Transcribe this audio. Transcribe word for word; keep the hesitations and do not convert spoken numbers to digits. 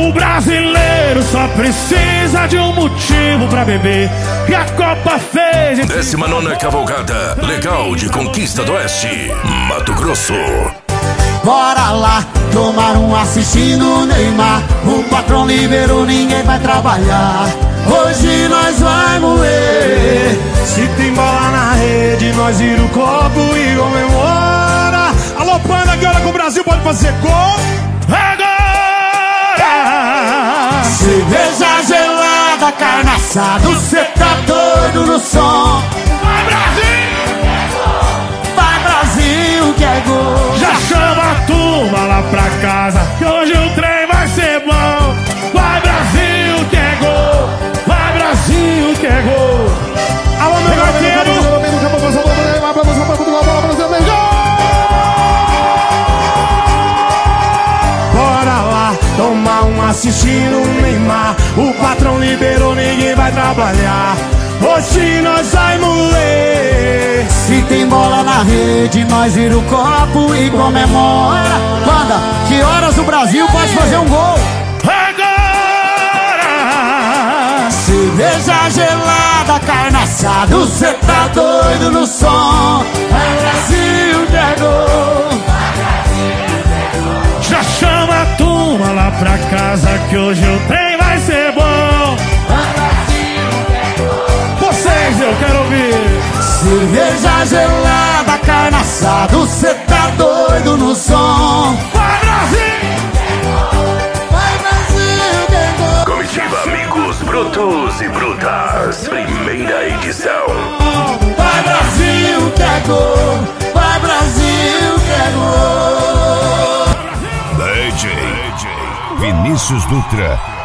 O brasileiro só precisa de um motivo pra beber, e a Copa fez. Décima nona Cavalgada Legal de Conquista do Oeste, Mato Grosso. Bora lá, tomar um assistindo o Neymar. O patrão liberou, ninguém vai trabalhar. Hoje nós vai moer. Se tem bola na rede, nós vira o copo e comemora. Alô, Panda, que hora que o Brasil pode fazer gol? Agora! Cerveja gelada, carne assada, cê tá doido no som. Vai, Brasil! Vai, Brasil, que é gol. Já chama a turma lá pra casa, que hoje o trem vai ser bom. Vai, Brasil, que é gol. Vai, Brasil, que é gol. Alô, meu garotinho! Bora lá, tomar um assistindo o Neymar. O patrão liberou, ninguém vai trabalhar. Hoje nós vai moer. Se tem bola na rede, nós vira o copo e comemora. Banda, que horas o Brasil pode fazer um gol? Agora! Cerveja gelada, carne assada, cê tá doido no som. É Brasil que é gol. Já chama a turma lá pra casa, que hoje o trem vai ser bom. Vocês eu quero ouvir. Cerveja gelada, carne assada, cê tá doido no som. Vai, Brasil! Vai, Brasil que é gol. Comitiva Amigos Brutos e Brutas, primeira edição. Vai, Brasil que é gol. Vai, Brasil que é gol. D J Vinícius Dutra.